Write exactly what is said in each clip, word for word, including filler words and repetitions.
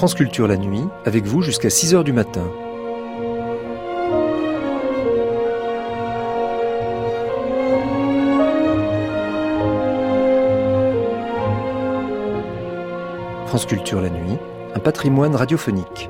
France Culture la nuit, avec vous jusqu'à six heures du matin. France Culture la nuit, un patrimoine radiophonique.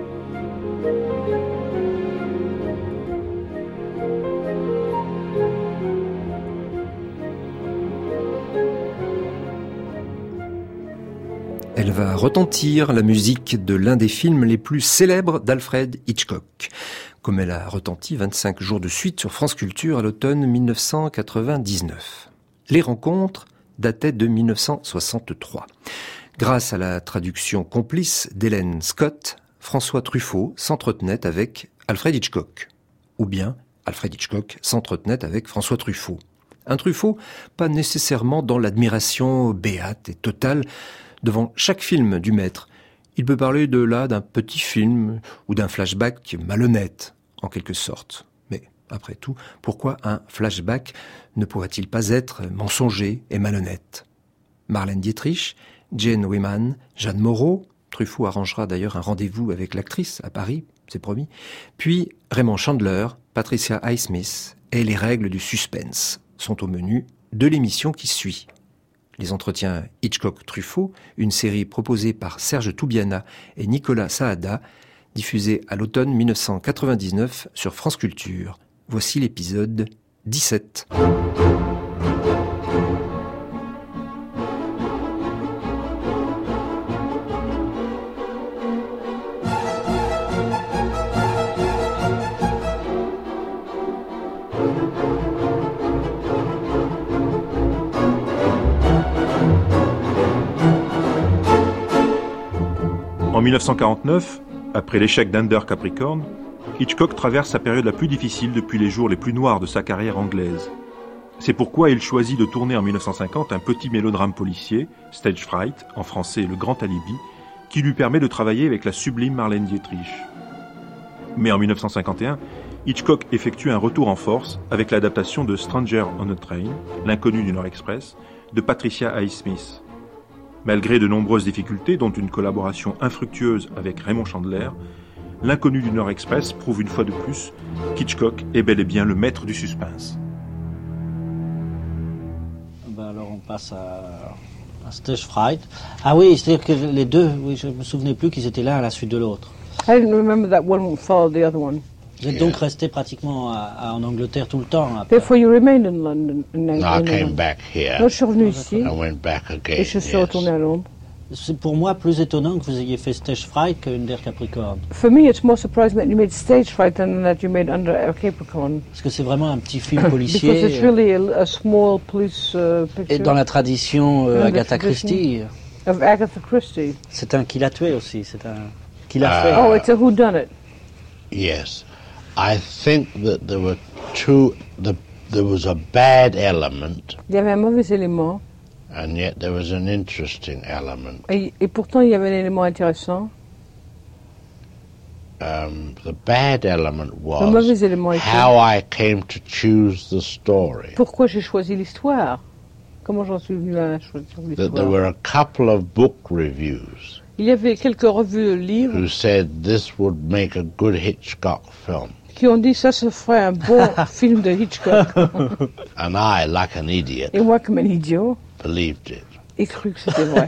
Elle va retentir la musique de l'un des films les plus célèbres d'Alfred Hitchcock, comme elle a retenti vingt-cinq jours de suite sur France Culture à l'automne dix-neuf cent quatre-vingt-dix-neuf. Les rencontres dataient de dix-neuf cent soixante-trois. Grâce à la traduction complice d'Hélène Scott, François Truffaut s'entretenait avec Alfred Hitchcock. Ou bien Alfred Hitchcock s'entretenait avec François Truffaut. Un Truffaut pas nécessairement dans l'admiration béate et totale devant chaque film du maître. Il peut parler de là d'un petit film ou d'un flashback malhonnête, en quelque sorte. Mais, après tout, pourquoi un flashback ne pourrait-il pas être mensonger et malhonnête ? Marlène Dietrich, Jane Wyman, Jeanne Moreau, Truffaut arrangera d'ailleurs un rendez-vous avec l'actrice à Paris, c'est promis, puis Raymond Chandler, Patricia Highsmith et les règles du suspense sont au menu de l'émission qui suit. Les entretiens Hitchcock-Truffaut, une série proposée par Serge Toubiana et Nicolas Saada, diffusée à l'automne dix-neuf cent quatre-vingt-dix-neuf sur France Culture. Voici l'épisode dix-sept. En dix-neuf cent quarante-neuf, après l'échec d'Under Capricorn, Hitchcock traverse sa période la plus difficile depuis les jours les plus noirs de sa carrière anglaise. C'est pourquoi il choisit de tourner en dix-neuf cent cinquante un petit mélodrame policier, Stage Fright, en français Le Grand Alibi, qui lui permet de travailler avec la sublime Marlène Dietrich. Mais en dix-neuf cent cinquante et un, Hitchcock effectue un retour en force avec l'adaptation de Stranger on a Train, L'inconnu du Nord Express, de Patricia Highsmith. Malgré de nombreuses difficultés, dont une collaboration infructueuse avec Raymond Chandler, L'inconnu du Nord Express prouve une fois de plus qu'Hitchcock est bel et bien le maître du suspense. Ben alors on passe à, à Stage Fright. Ah oui, c'est-à-dire que les deux, oui, je ne me souvenais plus qu'ils étaient l'un à la suite de l'autre. I didn't remember that one followed the other one. Vous êtes donc resté pratiquement à, à, en Angleterre tout le temps. Après. Therefore you remained in London. In, No, I came back here. Non, je suis revenu ici. I went back again. Et je suis yes. retourné à Londres. C'est pour moi plus étonnant que vous ayez fait Stage Fright que Under Capricorn. For me, it's more surprising that you made Stage Fright than that you made Under Capricorn. Parce que c'est vraiment un petit film policier. Because it's really a, a small police uh, picture. Et dans la tradition euh, Agatha Christie. Of Agatha Christie. C'est un qui l'a tué aussi. C'est un qui l'a Uh, fait. Oh, it's a whodunit. Yes. I think that there were two, the, there was a bad element, Il y avait un mauvais élément. and yet there was an interesting element. Et, et pourtant, il y avait un élément intéressant. Um, the bad element Le mauvais was élément était how I came to choose the story. pourquoi j'ai choisi l'histoire. Comment j'en suis venu à choisir That there l'histoire. were a couple of book reviews Il y avait quelques revues de livres who said this would make a good Hitchcock film. qui ont dit ça se ferait un bon film de Hitchcock. And I, like an idiot, Et moi, comme un idiot, believed it. ai cru que c'était vrai.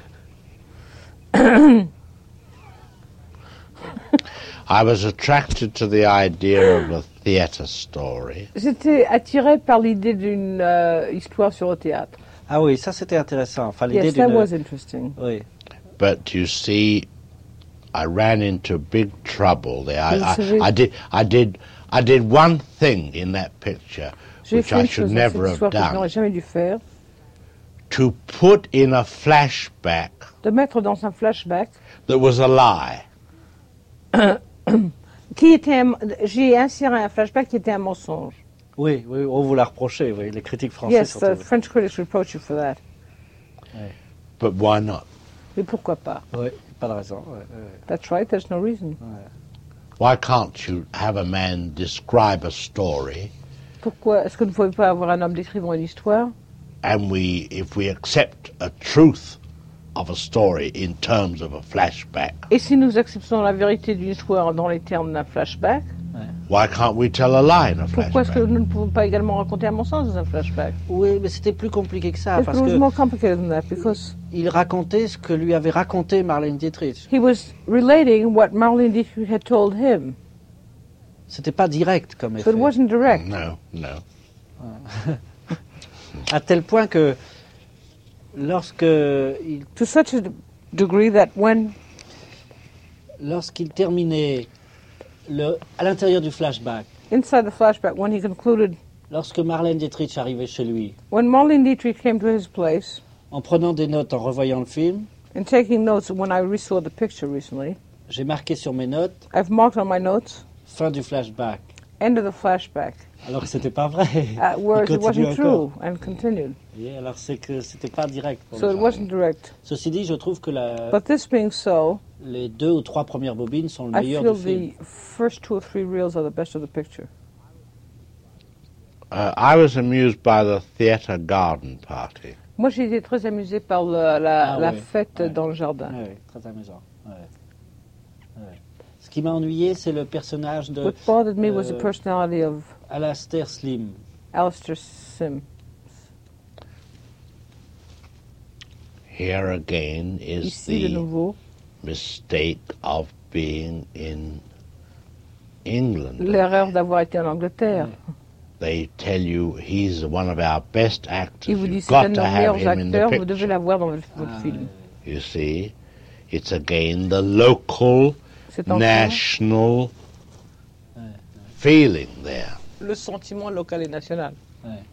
I was attracted to the idea of a theatre story. J'étais attiré par l'idée d'une euh, histoire sur le théâtre. Ah oui, ça c'était intéressant. Enfin, l'idée Yes, that d'une. was interesting. Oui. But you see, I ran into big trouble there. I, Vous I, savez- I did, I did, I did one thing in that picture J'ai which fait I une should chose dans cette never have histoire que je n'aurais done. jamais dû faire, To put in a flashback de mettre dans un flashback that was a lie. qui était un, j'ai inséré un flashback qui était un mensonge. Oui, oui, on vous l'a reproché, oui, les critiques français Yes, surtout. the French critics reproach you for that. But why not? Mais pourquoi pas? Oui, pas de raison. ouais, ouais. That's right, there's no reason. Why can't you have a man describe a story, Pourquoi est-ce que ne pouvez pas avoir un homme décrivant une histoire? and we, if we accept a truth of a story in terms of a flashback, Et si nous acceptons la vérité d'une histoire dans les termes d'un flashback, why can't we tell a lie in a pourquoi est-ce que flashback? nous ne pouvons pas également raconter un mensonge dans un flashback? Oui, mais c'était plus compliqué que ça, It parce was que more complicated than that because il racontait ce que lui avait raconté Marlène Dietrich. he was relating what Marlene Dietrich had told him. C'était pas direct comme So effet. it wasn't direct. No, no. À tel point que lorsque il, To such a degree that when lorsqu'il terminait le, à l'intérieur du flashback, inside the flashback, when he concluded, lorsque Marlène Dietrich arrivait chez lui, when Marlene Dietrich came to his place en prenant des notes, en revoyant le film, and taking notes when I resaw the picture recently, j'ai marqué sur mes notes I've marked on my notes fin du flashback, end of the flashback, alors que c'était pas vrai. uh, whereas Il it continue wasn't encore. true and continued. Vous voyez, alors c'est que c'était pas direct. Pour So le it genre. wasn't direct. Ceci dit, je trouve que la, But this being so, les deux ou trois premières bobines sont le I meilleur feel du film. the first two or three reels are the best of the picture. Uh, I was amused by the theatre garden party. Moi, j'ai été très amusée par le- la, Ah la ouais, fête ouais. dans le jardin. Ouais, ouais, très amusant. Ouais. Ouais. Ce qui m'a ennuyé, c'est le personnage de What bothered me was the euh, personality of Alastair Slim. Alistair Sim. Here again is Ici, de the nouveau, mistake of being in England. l'erreur d'avoir été en Angleterre. They tell you he's one of our best actors. Il vous dit You've c'est un got de to nos have meilleurs him in the acteurs, vous devez picture. l'avoir dans votre, votre Ah, film. You see, it's again the local, C'est encore national Ouais, feeling there. le sentiment local et national. ouais, ouais.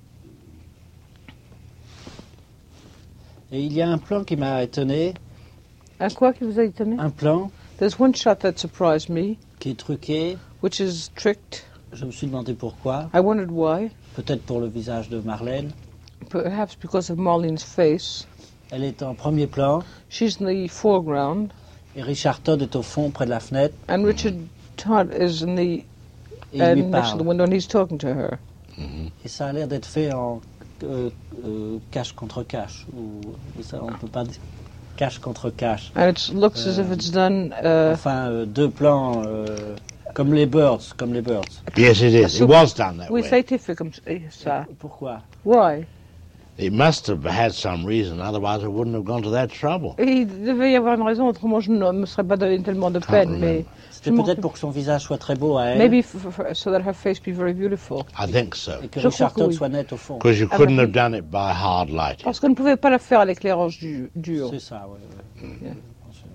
Et il y a un plan qui m'a étonné, Un quoi qui vous a étonné? un plan There's one shot that surprised me, qui est truqué. which is tricked. Je me suis demandé pourquoi. I wondered why. Peut-être pour le visage de Marlène. Perhaps because of Marlene's face. Elle est en premier plan She's in the foreground, et Richard Todd est au fond près de la fenêtre and Richard Todd is in the et il uh, lui next to the parle. window, and he's talking to her. Et ça a l'air d'être fait en euh, euh, cache contre cache. Ou, ça, on ne peut pas dire cache contre cache. And it looks as if it's done. Uh, Enfin, euh, deux plans euh, comme les Birds, comme les Birds. Yes, it is. It was done that oui, ça a way. été fait comme ça. Pourquoi? Why? It must have had some reason, otherwise I wouldn't have gone to that trouble. Et il devait y avoir une raison, autrement je ne me serais pas donné tellement de peine. remember. Mais C'était je m'en- peut-être pour que son visage soit très beau à elle maybe f- f- so that her face be very beautiful. I think so. et que Je Richard crois que Todd oui. soit net au fond. Because you Ah, couldn't bah, have done it by hard lighting. Parce qu'on ne pouvait pas la faire à l'éclairage du, dur. C'est ça, oui. Ouais. Yeah. Bien sûr.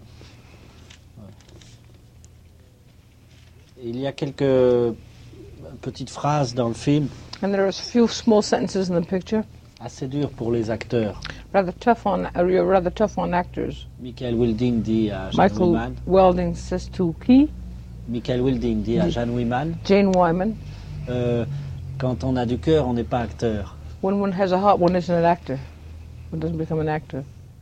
Ouais. Il y a quelques petites phrases dans le film And there are a few small sentences in the picture, assez dures pour les acteurs. rather tough on, uh, rather tough on actors. Michael Wilding dit à Jeanne Michael Wyman, Welding says to qui? Michael Wilding dit à Dit- Jeanne Wyman, Jane Wyman, euh, quand on a du cœur, on n'est pas acteur. when one has a heart, one isn't an actor. One doesn't become an actor.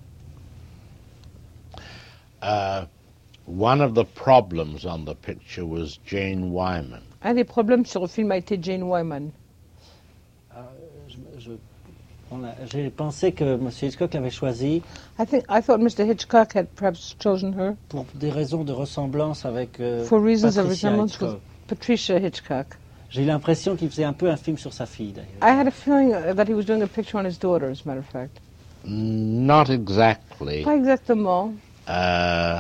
Uh, one of the problems on the picture was Jane Wyman. Un des problèmes sur le film a été Jane Wyman. Je- je- on a- J'ai pensé que M. Hitchcock l'avait choisi I think I thought Mister Hitchcock had perhaps chosen her pour des raisons de ressemblance avec euh, for reasons of Patricia resemblance Hitchcock. with Patricia Hitchcock. J'ai eu l'impression qu'il faisait un peu un film sur sa fille, d'ailleurs. I had a feeling uh, that he was doing a picture on his daughter, as a matter of fact. Not exactly. Pas exactement. Uh,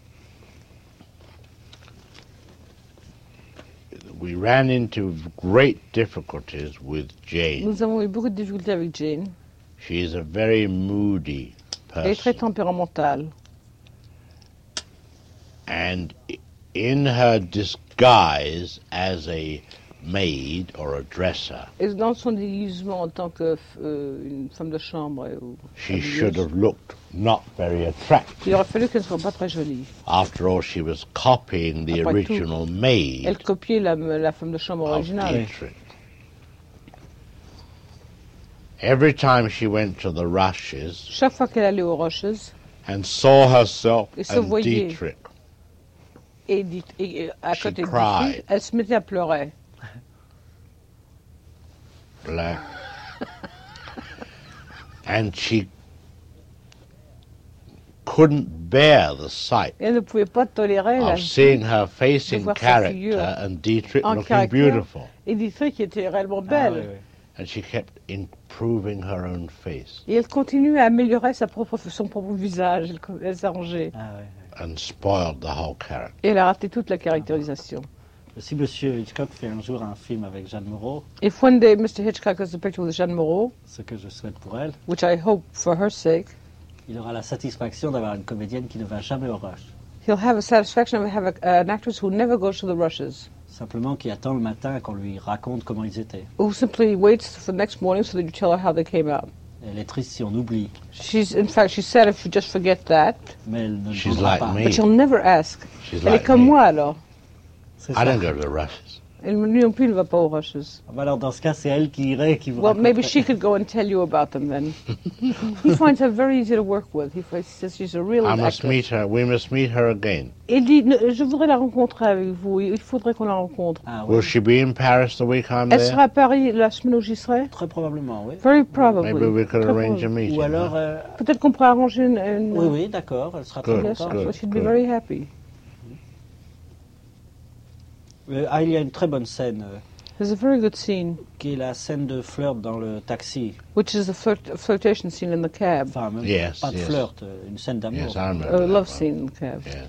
we ran into great difficulties with Jane. Nous avons eu beaucoup de difficultés avec Jane. She is a very moody Elle est très person. tempéramentale. And i- in her disguise as a maid or a dresser, Et dans son déguisement en tant que euh, une femme de chambre, euh, ou she habilleuse, should have looked not very attractive. il aurait fallu qu'elle ne soit pas très jolie. After all, she was copying the Après tout, original maid Elle copiait la, la femme de chambre of originale. Dietrich. Every time she went to the rushes Chaque fois qu'elle allait aux Roches and saw herself Et se and voyait. Dietrich, et, dit- et- et à She côté de cried. Dietrich, elle se mettait à pleurer. black, and she couldn't bear the sight Elle ne pouvait pas tolérer la of seeing her face de in voir sa character figure and Dietrich en looking caractère. beautiful. Et Dietrich était réellement Ah, belle. oui, oui. And she kept improving her own face Et elle continuait à améliorer sa propre, son propre visage. Elle, elle s'arrangeait. Ah, oui, oui. and spoiled the whole character. Et elle a raté toute la caractérisation. Si Monsieur Hitchcock fait un jour un film avec Jeanne Moreau, If one day Mister Hitchcock has a picture with Jeanne Moreau, ce que je souhaite pour elle, which I hope for her sake, il aura la satisfaction d'avoir une comédienne qui ne va jamais au rush. he'll have a satisfaction of having an actress who never goes to the rushes, Simplement qui attend le matin qu'on lui raconte comment ils étaient. who simply waits for the next morning so that you tell her how they came out. Elle est triste si on oublie, She's, in fact, she said if you just forget that, mais elle ne le She's demandera like pas. me. but she'll never ask. She's Elle est like comme me. moi alors. C'est I ça. don't go to the rushes. Et lui non plus ne va pas aux rushes. Ah bah alors dans ce cas, c'est elle qui irait, qui vous Well, maybe raconterait. she could go and tell you about them then. He finds her very easy to work with. He finds- he says she's a real I must actress. meet her. We must meet her again. Il dit, ne- je voudrais la rencontrer avec vous. Il faudrait qu'on la rencontre. Ah oui, Will she be in Paris the week I'm Elle there? sera à Paris la semaine où j'y serai. très probablement, oui. Very probably. Maybe we could Très arrange a probably. meeting. Ou alors, huh? euh, Peut-être qu'on pourrait arranger une. une oui, oui, d'accord, elle sera très Good, Yes, contente. good. she'd be very happy. Euh, ah, il y a une très bonne scène, euh, There's a very good scene, qui est la scène de flirt dans le taxi. which is a flirt, flirtation scene in the cab, Enfin, même Yes, pas de yes. flirt, euh, une scène d'amour. Yes, I remember. a that love one. scene in the cab. Yes.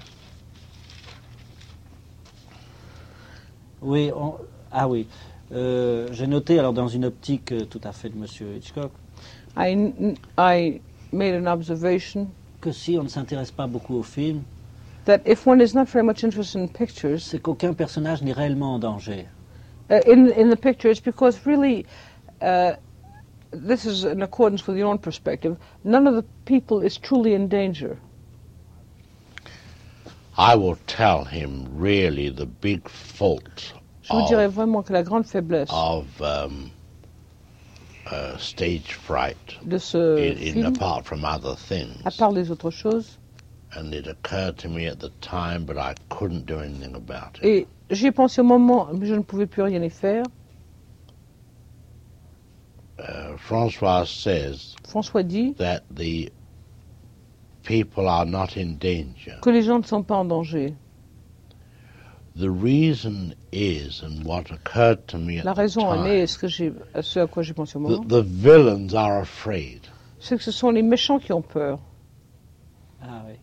Oui, on- ah oui. Euh, j'ai noté, alors dans une optique euh, tout à fait de Monsieur Hitchcock, I, I made an observation que si on ne s'intéresse pas beaucoup au film, that if one is not very much interested in pictures, c'est qu'aucun personnage n'est réellement en danger. uh, in in the picture, it's because really, uh, this is in accordance with your own perspective. None of the people is truly in danger. I will tell him really the big fault Je vous dirais of, vraiment que la grande faiblesse of um, uh, stage fright, de ce in, in film, apart from other things. à part les autres choses, And it occurred to me at the time, but I couldn't do anything about it. et j'y ai pensé au moment, mais je ne pouvais plus rien y faire. Uh, Francois says François dit that the people are not in danger. que les gens ne sont pas en danger. The reason is, and what occurred to me at La the raison en est, time, ce, que j'ai, ce à quoi j'ai pensé au that moment, the villains are afraid. c'est que ce sont les méchants qui ont peur. Ah oui.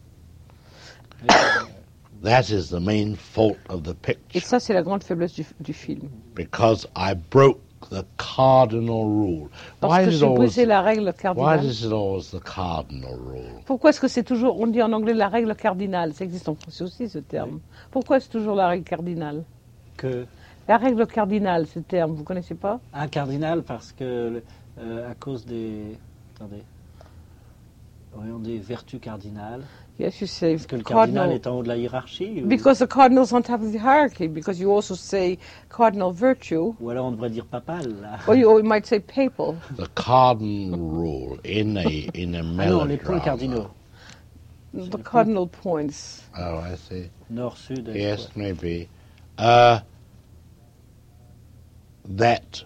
That is the main fault of the Et picture, ça, c'est la grande faiblesse du, du film. because I broke the cardinal rule. Parce Why que is it j'ai always, brisé la règle why cardinale. is it always the cardinal rule? Pourquoi est-ce que c'est toujours, on dit en anglais la règle cardinale, ça existe en français aussi ce terme. Pourquoi c'est toujours la règle cardinale? Que La règle cardinale, ce terme, vous connaissez pas? un cardinal, parce que euh, à cause des, attendez, voyons, des vertus cardinales. Yes, you say Est-ce que le cardinal cardinal. est en haut de la hiérarchie ou, Because the cardinal's on top of the hierarchy, because you also say cardinal virtue, ou alors on devrait dire papal là. or you, or you might say papal. The cardinal rule in a in a Ah non, les points melodrama. cardinaux. The cardinal points. Oh, I see. Nord, sud. est, Yes, ouais. maybe. Uh, that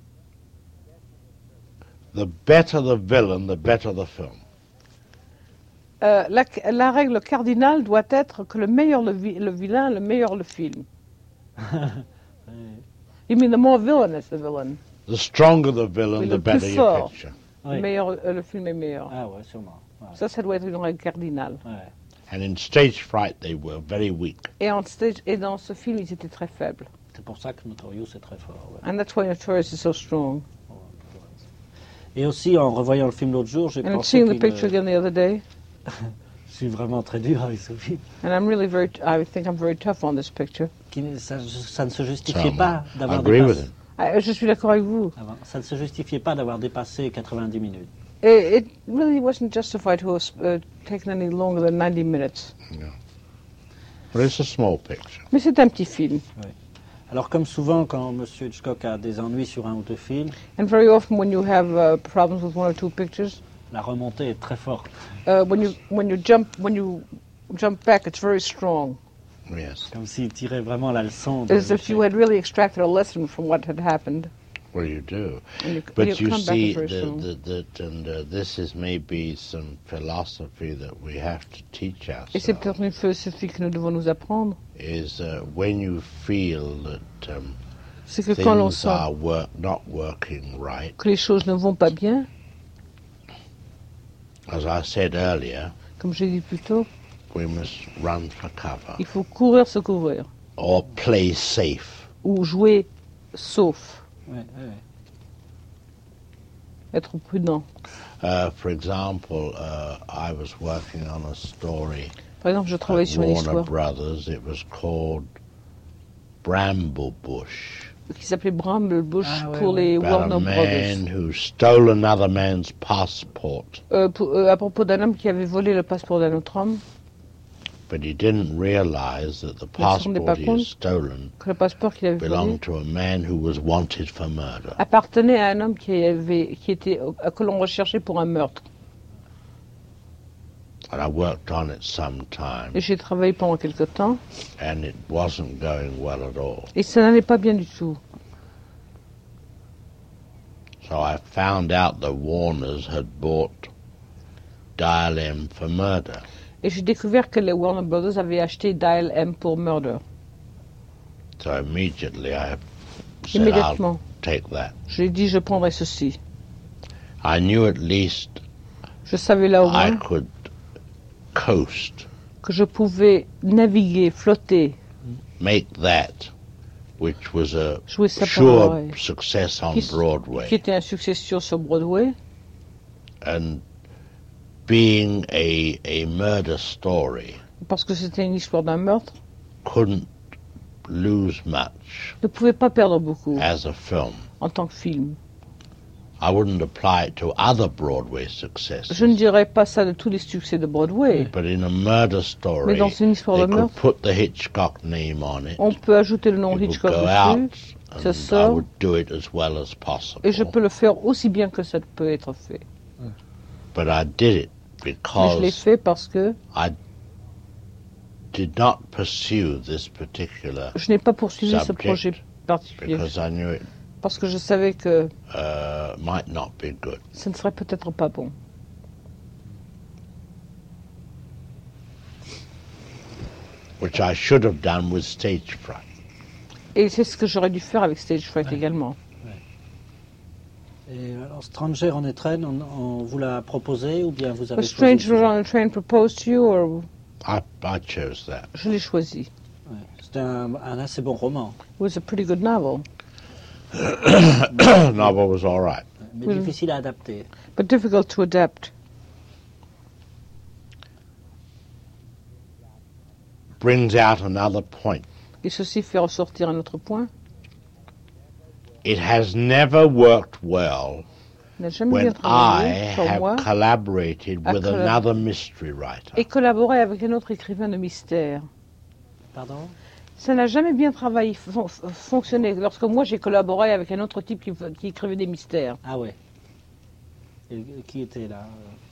the better the villain, the better the film. Euh, la, la règle cardinale doit être que le meilleur le, vi- le vilain, le meilleur le film. You mean the more villainous the villain, The stronger the villain, Oui, the le plus better your fort. picture. Oui. le, meilleur, euh, le film est meilleur. Ah ouais, sûrement. Ouais. Ça, ça doit être une règle cardinale. Ouais. And in Stage Fright, they were very weak. Et, en stage, et dans ce film, ils étaient très faibles. C'est pour ça que Notorious est très fort. Ouais. And that's why Notorious is so strong. Et aussi, en revoyant le film l'autre jour, j'ai And pensé seeing the qu'il picture me- again the other day, je suis vraiment très dur avec ce film. and I'm really very, I think I'm very tough on this picture. Qui ne- ça, ça ne se justifiait So, pas I d'avoir agree with dépassé. him. I, je suis d'accord avec vous. avant- Ça ne se justifiait pas d'avoir dépassé quatre-vingt-dix minutes. It, it really wasn't justified to have uh, taken any longer than ninety minutes. But it's a small picture. Mais c'est un petit film. Alors, comme souvent, quand M. Hitchcock a des ennuis sur un ou deux films, And very often when you have uh, problems with one or two pictures, la remontée est très forte. uh, when you when you jump when you jump back, it's very strong. Yes. Comme s'il tirait vraiment la leçon. de As if l'échec. you had really extracted a lesson from what had happened. Well, you do. And you, But you you come see back very that, soon. that, that and uh, this is maybe some philosophy that we have to teach Et c'est ourselves, peut-être une philosophie que nous devons nous apprendre. is uh, when you feel that um, C'est que quand l'on things sent are work, not working right, que les choses ne vont pas bien, as I said earlier, comme j'ai dit plus tôt, we must run for cover il faut courir, se couvrir. or play safe. Ou jouer sauf, Ouais, ouais. être prudent. Uh, for example, uh, I was working on a story Par exemple, je travaille at sur une Warner histoire Brothers. It was called Bramble Bush. qui s'appelait Bramble Bush Ah, ouais, pour ouais. les About Warner a Brothers. man who stole another man's passport, Euh, pour- euh, à propos d'un homme qui avait volé le passeport d'un autre homme, but he didn't realize that the Il ne se rendait pas passport he compte. had stolen que le passeport qu'il avait volé belonged to a man who was wanted for murder. appartenait à un homme qui, avait, qui était, euh, que l'on recherchait pour un meurtre. And I worked on it some time, Et j'ai travaillé pendant quelque temps, and it wasn't going well at all. et ça n'allait pas bien du tout. So I found out that Warner's had bought Dial M for murder. Et j'ai découvert que les Warner Brothers avaient acheté Dial M pour Murder. So immediately I said, I'll Immédiatement, take that. je lui ai dit, je prendrai ceci. I knew at least Je savais là au I moins could coast, que je pouvais naviguer, flotter, make that, which was a jouer ça pour sure l'oreille, success on qui, qui Broadway, était un succès sûr sur Broadway. and being a a murder story Parce que c'était une histoire d'un meurtre, couldn't lose much ne pouvait pas perdre beaucoup as a film. en tant que film. I wouldn't apply it to other Broadway successes. Je ne dirais pas ça de tous les succès de Broadway, But in a murder mais story, dans une histoire they de could meurtre, put the Hitchcock name on it. on peut ajouter le nom It would Hitchcock go dessus, out, ça and I sort, would do it as well as possible. et je peux le faire aussi bien que ça peut être fait. But I did it Mais je l'ai because fait parce que I did not pursue this particular je n'ai pas poursuivi ce Subject, projet particulier, because I knew it parce que je savais que uh, might not be good. ce ne serait peut-être pas bon. Which I should have done with stage fright. Et c'est ce que j'aurais dû faire avec Stage Fright également. Et alors, Stranger on a Train, on, on vous l'a proposé ou bien vous avez A choisi Stranger le sujet? on a Train proposed to you, or I, I chose that. je l'ai choisi. Ouais. C'était un, un assez bon roman, It was a pretty good novel, Novel was all right. mais Oui. difficile à adapter. but difficult to adapt. Brings out another point. Et ceci fait ressortir un autre point. It has never worked well Il n'a jamais bien when I travaillé pour moi have collaborated à with collab- another mystery writer. et collaboré avec un autre écrivain de mystère. Pardon? Ça n'a jamais bien travaillé, fon- fonctionné. Lorsque moi j'ai collaboré avec un autre type qui, qui écrivait des mystères. Ah ouais. Et qui était là?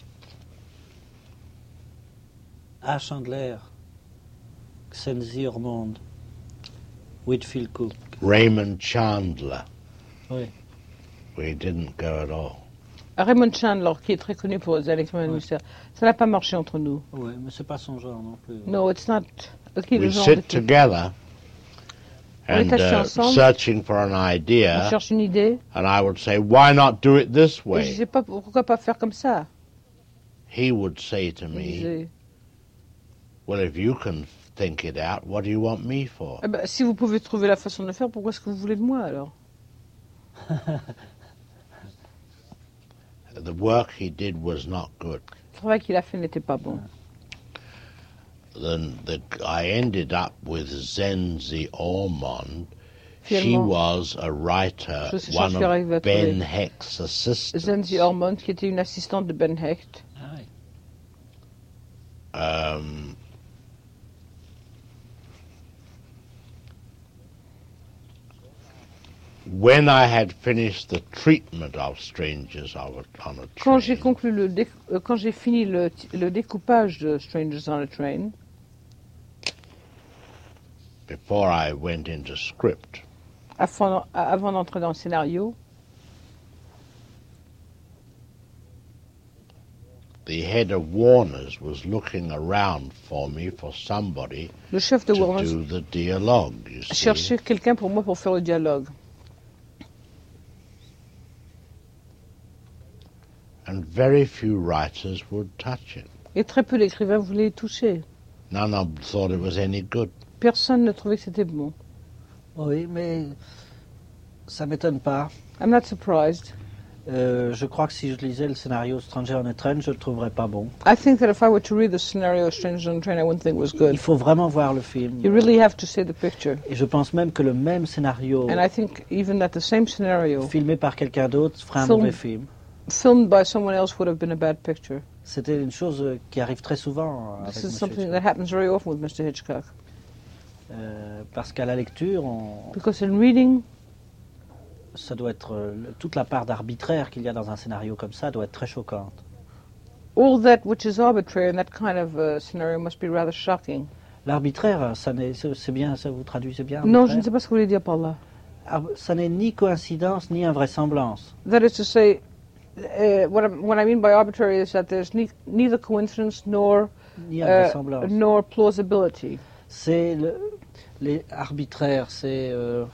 Ah, Chandler, Xenzi Ormond, Whitfield Cook. Raymond Chandler. Oui. We didn't go at all. Raymond Chandler, qui est très connu pour les écrivains de Ouais. mystère. Ça n'a pas marché entre nous. Oui, mais c'est pas son genre non plus. No, it's not. Ok, le We genre de sit type. together On est and assis uh, ensemble. searching for an On idea, cherche une idée. and I would say, why not do it this Et je way? disais pas pourquoi pas faire comme ça. He would say to Il me, disait, well, if you can think it out, what do you want me for? ah ben, si vous pouvez trouver la façon de le faire, pourquoi est-ce que vous voulez de moi alors? The work he did was not good. Le travail qu'il a fait n'était pas bon. Then the, I ended up with Zenzi Ormond. She Finalement, was a writer, je suis- one j'en suis arrivé à of Ben trouver. Hecht's assistants. Zenzi Ormond, qui était une assistante de Ben Hecht. Ah oui. Um, when I had finished the treatment of strangers I was on a Quand j'ai train, conclu le dé- euh, quand j'ai fini le, le découpage de Strangers on a Train, before I went into script, avant, avant d'entrer dans le scénario, the head of Warner's was looking around for me for somebody Le chef de to Warner do the dialogue, you see. cherchait quelqu'un pour moi pour faire le dialogue. And very few writers would touch it. Et très peu d'écrivains voulaient y toucher. None of them thought it was any good. Personne ne trouvait que c'était bon. Oui, mais ça m'étonne pas. I'm not surprised. Euh, je crois que si je lisais le scénario Stranger on a Train, je le trouverais pas bon. I think that if I were to read the scenario of Stranger on a Train, I wouldn't think it was good. Il faut vraiment voir le film. You really have to see the picture. Et je pense même que le même scénario, And I think even that the same scenario, filmé par quelqu'un d'autre, ferait un Film- mauvais film. filmed by someone else, would have been a bad picture. C'était une chose euh, qui arrive très souvent avec This is Monsieur something Hitchcock. that happens very often with Mister Hitchcock. Euh, parce qu'à la lecture, on- Because in reading, ça doit être euh, le- toute la part d'arbitraire qu'il y a dans un scénario comme ça doit être très choquante. all that which is arbitrary in that kind of uh, scenario must be rather shocking. L'arbitraire, ça n'est, c'est c'est bien, ça vous traduisez bien. Non, je ne arbitraire sais pas ce que vous voulez dire par là. Ah, ça n'est ni coïncidence ni invraisemblance. That is to say, uh, what, I, what I mean by arbitrary is that there's ne- neither coincidence nor Ni uh, invraisemblance. nor plausibility. C'est le, les arbitraires, c'est euh,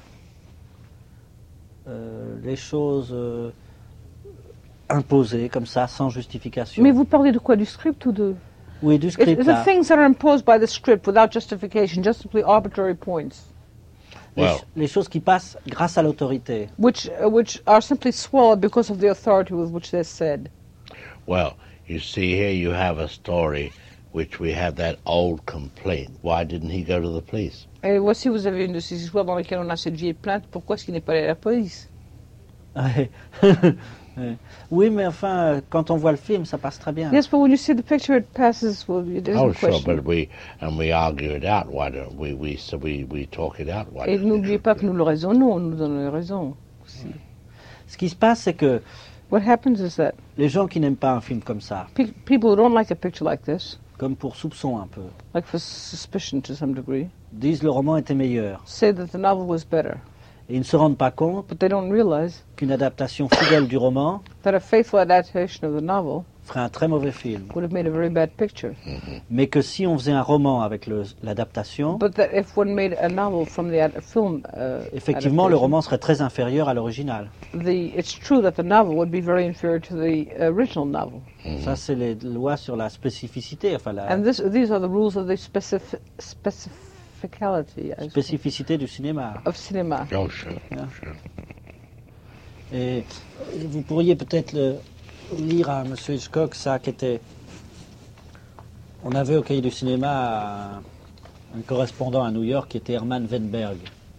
euh, les choses euh, imposées comme ça, sans justification. Mais vous parlez de quoi? Du script ou de... Oui, du It's, script. it's là. the things that are imposed by the script without justification, just simply arbitrary points, Les, Well. ch- les choses qui passent grâce à l'autorité. which uh, which are simply swallowed because of the authority with which they're said. Well, you see here you have a story which we have that old complaint. Why didn't he go to the police? Et voici, vous avez une de ces histoires dans lesquelles on a cette vieille plainte. Pourquoi est-ce qu'il n'est pas allé à la police? Ouais. Ouais. Oui, mais enfin, euh, quand on voit le film, ça passe très bien. Yes, but when you see the picture, it passes. Well, it isn't Oh, sure, question. but we and we argue it out. Why don't we? We so we we talk it out. Why Et don't n'oubliez you pas do que nous le raisonnons, nous donnons raison. Ce qui se passe, c'est que What happens is that les gens qui n'aiment pas un film comme ça, pe- people who don't like a picture like this, comme pour soupçon un peu, like for suspicion to some degree, disent le roman était meilleur. say that the novel was better, Et ils ne se rendent pas compte but they don't realize qu'une adaptation fidèle du roman that a faithful adaptation of the novel ferait un très mauvais film. would have made a very bad picture. Mais que si on faisait un roman avec le- l'adaptation, But that if one made a novel from the ad- film, uh, effectivement, le adaptation, roman serait très inférieur à l'original. the it's true that the novel would be very inferior to the original novel. Ça, c'est les lois sur la spécificité, enfin la And this, these are the rules of the specific, specificality I suppose, spécificité du cinéma. of cinema. Oh, sure, Yeah. sure. Et vous pourriez peut-être le- lire à M. Hitchcock ça qui était... On avait au Cahier du cinéma un, un correspondant à New York qui était Herman Weinberg.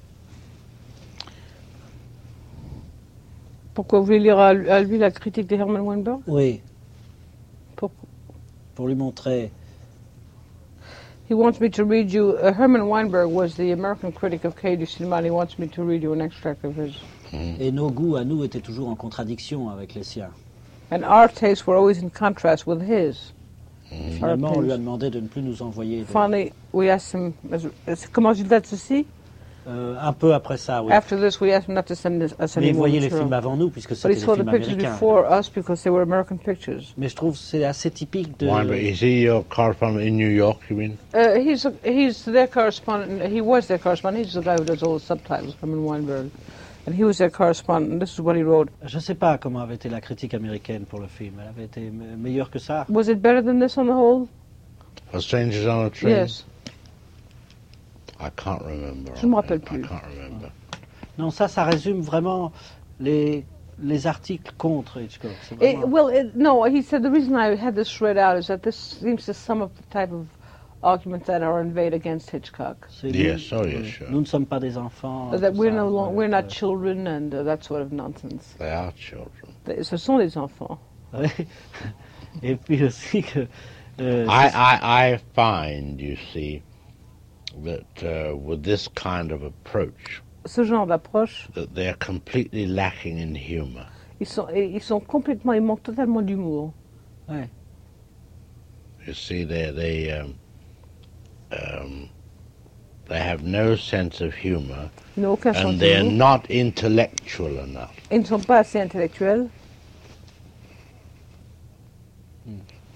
Pourquoi vous voulez lire à, à lui la critique de Herman Weinberg? Oui, Pourquoi? pour lui montrer... He wants me to read you. Uh, Herman Weinberg was the American critic of Cahiers du Cinéma, and he wants me to read you an extract of his. Et nos goûts à nous étaient toujours en contradiction avec les siens. And our tastes were always in contrast with his. Finalement, on lui a demandé de ne plus nous envoyer... de- Finally, we asked him, as, as, comment je l'ai ceci? Euh, un peu après ça, oui. After this, we asked him not to send us, us Mais any il more voyait les material. films avant nous, puisque But c'était he des saw the films pictures américains. before us because they were American pictures. Mais je trouve que c'est assez typique de... Weinberg, is he your correspondent in New York? You mean? Uh, he's a, he's their correspondent. He was their correspondent. He's the guy who does all the subtitles, Herman Weinberg, and he was their correspondent. And this is what he wrote. Je ne sais pas comment avait été la critique américaine pour le film. Elle avait été me- meilleure que ça. Was it better than this on the whole? A Strangers on a Train? Yes. I can't remember. Je ne me rappelle plus. I can't remember. Non, ça, ça résume vraiment les, les articles contre Hitchcock. C'est It, vraiment- well, it, no, he said the reason I had this read out is that this seems to sum up the type of arguments that are inveighed against Hitchcock. c'est Yes, nous, oh, yes, euh, sure. nous ne sommes pas des enfants. that tout we're ça, no long, ouais, we're not ouais. children and uh, that sort of nonsense. They are children. They- Ce sont des enfants. Ouais. Et puis aussi que... euh, I, I, I find, you see, that uh, with this kind of approach, Ce genre d'approche, that they're completely lacking in humor. ils sont, ils sont complètement, ils manquent totalement d'humour. ouais. You see, they they um, um, they have no sense of humor, Ils n'ont aucun sens and they're d'humour. not intellectual enough. Ils ne sont pas assez intellectuels.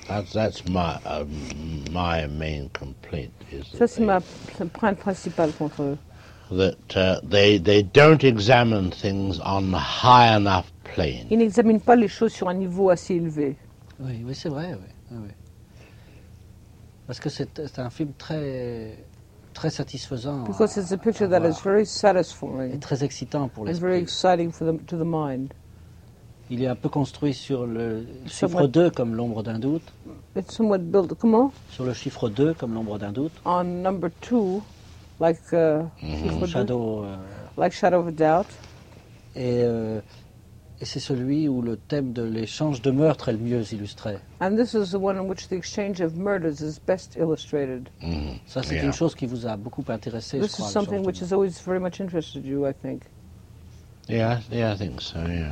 That's that's my uh, my main complaint is Ça, that c'est they, ma plainte principale contre eux. that uh, they they don't examine things on a high enough plane. Ils n'examinent pas les choses sur un niveau assez élevé. Oui, oui, c'est vrai, oui. oui, oui. Parce que c'est c'est un film très, très satisfaisant. Because it's a picture à that voir. is very Et satisfying très excitant pour and very l'esprit. exciting for the, to the mind. Il est un peu construit sur le Sur chiffre moi- deux comme l'ombre d'un doute. It's somewhat built, comment? Sur le chiffre deux comme l'ombre d'un doute. On number two, like uh, chiffre deux, Shadow. euh, like Shadow of a Doubt. et euh, et c'est celui où le thème de l'échange de meurtres est le mieux illustré. And this is the one in which the exchange of murders is best illustrated. Mhm. Ça, c'est Yeah. une chose qui vous a beaucoup intéressé, je This crois. is le something genre which de- has always very much interested you, I think. Yeah, I- yeah, I think so. Yeah.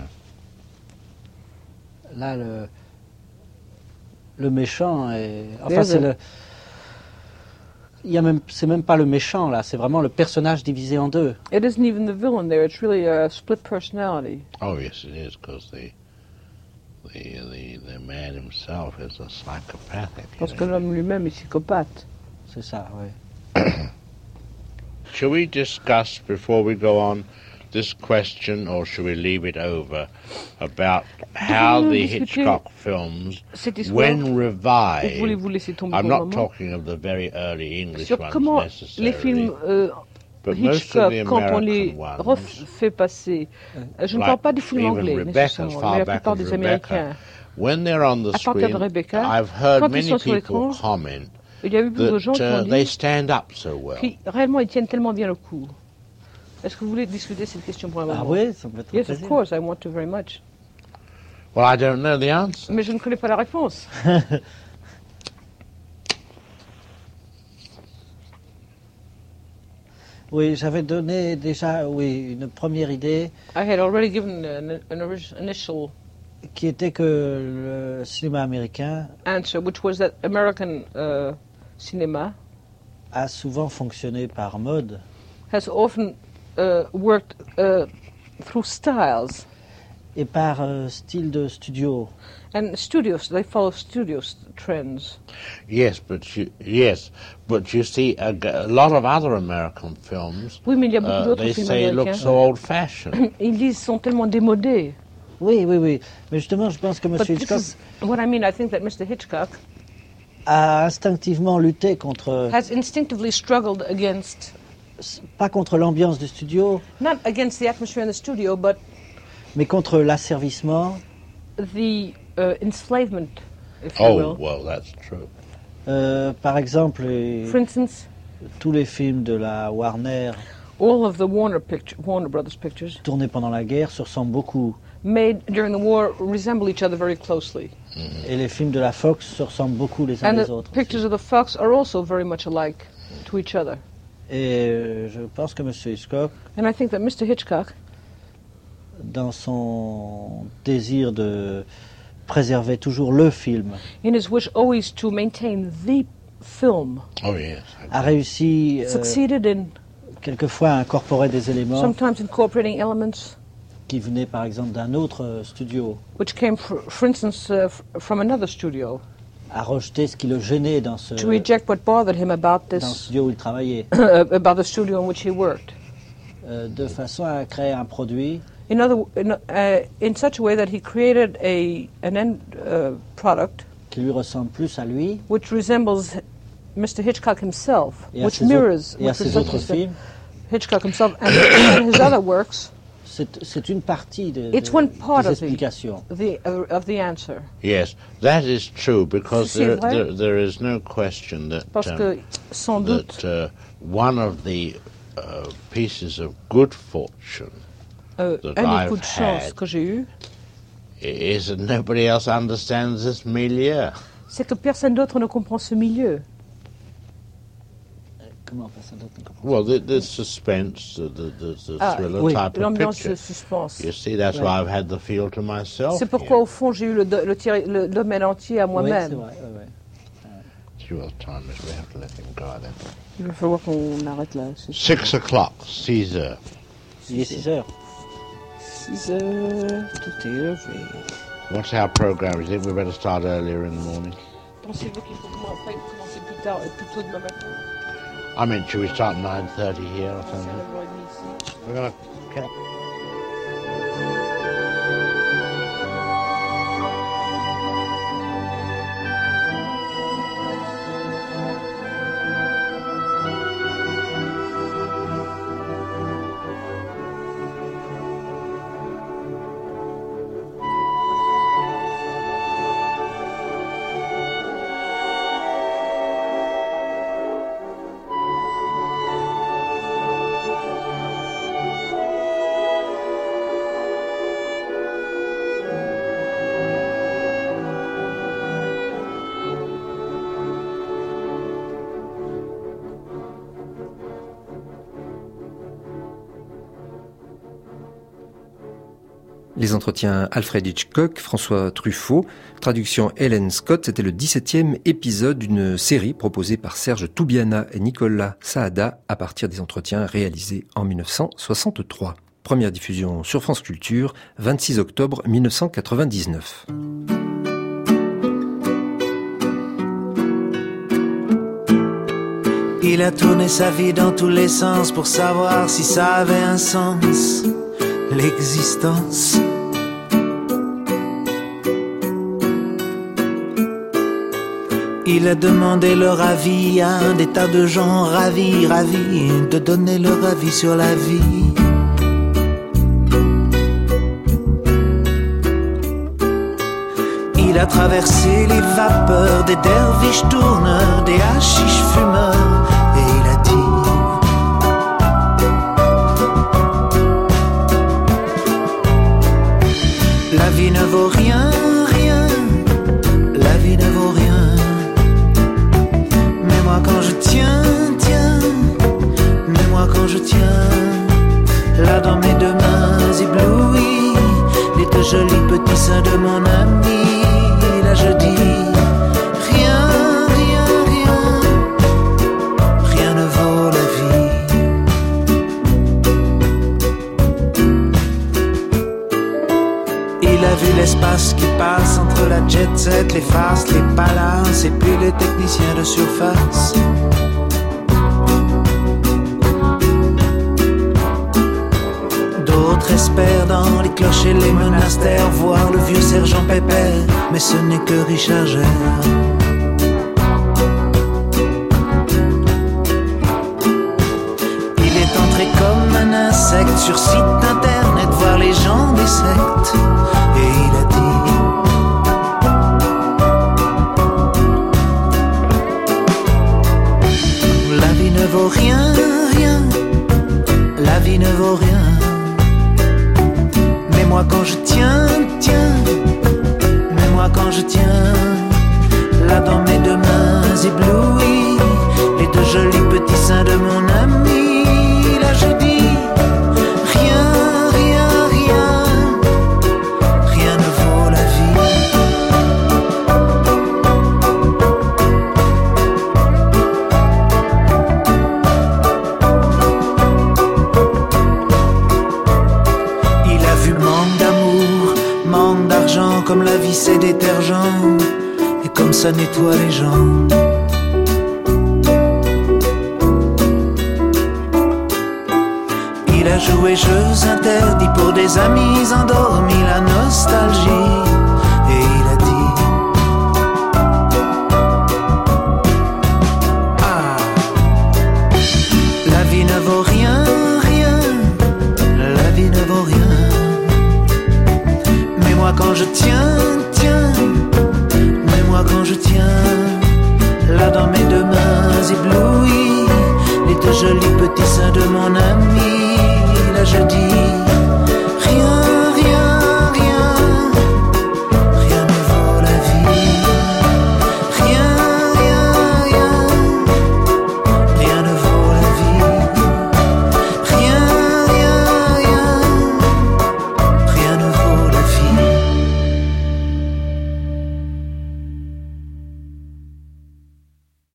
Là, le, le méchant est. Enfin, There's c'est a- le. Il y a même, c'est même pas le méchant là, c'est vraiment le personnage divisé en deux. It isn't even the villain there. It's really a split personality. Oh yes, it is because the the the the man himself is a psychopathic. you Parce que know. l'homme lui-même est psychopathe. C'est ça, oui. Shall we discuss before we go on this question, or should we leave it over about how Devons-nous the discuter Hitchcock films, Cette histoire, when ou revived, voulez-vous laisser tomber I'm pour le not moment, talking of the very early English sur ones comment les necessarily, films euh, but most Hitchcock, of the quand on les American ones, refait passer, euh, je ne like parle pas des films even anglais Rebecca, as nécessairement, far mais la back plupart as des Rebecca, Américains. when they're on the À partir de screen, Rebecca, I've heard quand ils many sont sur people l'écran, comment Il y a eu beaucoup de gens that qui ont uh, dit they stand up so well. qui réellement ils tiennent tellement bien le coup. Est-ce que vous voulez discuter cette question pour un moment? Ah oui, ça me fait très Yes, of plaisir. course, I want to very much. Well, I don't know the answer. Mais je ne connais pas la réponse. Oui, j'avais donné déjà oui, une première idée I had already given an, an orig- initial qui était que le cinéma américain answer, which was that American uh, cinema a souvent fonctionné par mode has often uh, worked uh, through styles. et par euh, style de studio. And studios, they follow studios trends. Yes, but you, yes, but you see, a, g- a lot of other American films, Oui, mais il y a beaucoup uh, d'autres they films say look américains. so old-fashioned. Ils disent sont tellement démodés. Oui, oui, oui. Mais justement, je pense que M. But this Hitchcock is what I mean. I think that Mister Hitchcock a instinctivement lutté contre, has instinctively struggled against, pas contre l'ambiance du studio, not against the atmosphere in the studio, but mais contre l'asservissement. the uh, enslavement, if you Oh, will. well, that's true. Euh, par exemple, les- For instance, tous les films de la Warner all of the Warner picture, Warner Brothers pictures tournés pendant la guerre se ressemblent beaucoup. made during the war resemble each other very closely. Et les films de la Fox se ressemblent beaucoup les uns And les the autres. pictures of the Fox are also very much alike to each other. Et euh, je pense que M. Hitchcock, And I think that Mister Hitchcock, dans son désir de préserver toujours le film, in his wish always to maintain the film, Oh, yes. a réussi euh, succeeded in quelquefois à incorporer des éléments sometimes incorporating elements qui venaient par exemple d'un autre euh, studio, which came, for, for instance, uh, f- from another studio, à rejeter ce qui le gênait dans ce, to reject what bothered him about dans le this, studio où il travaillait, about the studio in which he worked. euh, de façon à créer un produit In other, in, uh, in such a way that he created a an end uh, product qui lui ressemble plus à lui which resembles Mister Hitchcock himself, et à which ses, mirrors autres, et à which ses resembles autres Mister films. Hitchcock himself, and in his other works, C'est c'est une partie de, It's de- one part des of the- explications. the uh, of the answer. Yes, that is true because C'est there, vrai. there, there is no question that, Parce um, que, sans doute, that uh, one of the uh, pieces of good fortune euh, that un des I've coups de chance had que j'ai eu, is that nobody else understands this milieu. c'est que personne d'autre ne comprend ce milieu. Comment personne d'autre ne comprend? Well, the, the suspense, the, the, the, the Ah, thriller oui, type of l'ambiance picture. de suspense. You see, that's Ouais. why I've had the field to myself. C'est pourquoi, here. au fond, j'ai eu le, do- le, tiré- le domaine entier à Oui, moi-même. c'est vrai, ouais, ouais. It's your time, we have to let him go then. Il va falloir qu'on arrête là. c'est- Six o'clock, Caesar. Il est six heures. six heures, tout est levé. What's our program? You think we better start earlier in the morning? pensez-vous qu'il faut commencer plus tard, plus tôt demain matin? I mean, should we start at nine thirty here or something? We're gonna... Can... Les entretiens Alfred Hitchcock, François Truffaut, traduction Helen Scott, c'était le dix-septième épisode d'une série proposée par Serge Toubiana et Nicolas Saada à partir des entretiens réalisés en mille neuf cent soixante-trois. Première diffusion sur France Culture, vingt-six octobre mille neuf cent quatre-vingt-dix-neuf. Il a tourné sa vie dans tous les sens pour savoir si ça avait un sens, l'existence. Il a demandé leur avis à un des tas de gens ravis, ravis de donner leur avis sur la vie. Il a traversé les vapeurs des derviches tourneurs, des hachiches fumeurs, et il a dit: la vie ne vaut rien, rien, la vie ne vaut rien. Mais moi quand je tiens, tiens, mais moi quand je tiens, là dans mes deux mains éblouies, les deux jolis petits seins de mon ami, là je dis: rien, rien, rien, rien ne vaut la vie. Il a vu l'espace qui passe entre la jet set, les farces, les palaces et puis les techniciens de surface. D'autres espèrent dans les clochers, les monastères, voir le vieux sergent Pépère, mais ce n'est que Richard Gere. Il est entré comme un insecte sur site internet, voir les gens des sectes, et il a dit: la vie ne vaut rien, rien, la vie ne vaut rien. Mais moi quand je tiens, tiens, mais moi quand je tiens, là dans mes deux mains éblouies, les deux jolis petits seins de mon ami, là je dis: rien, rien, rien, rien ne vaut la vie. Il a vu manque d'amour, manque d'argent, comme la vie c'est détergent, et comme ça nettoie les gens. Il a joué jeux interdits pour des amis endormis, la nostalgie, et il a dit: ah, la vie ne vaut rien, rien, la vie ne vaut rien. Mais moi quand je tiens, tiens, mais moi quand je tiens, là dans mes deux mains éblouies, les deux jolis petits seins de mon ami, là je dis: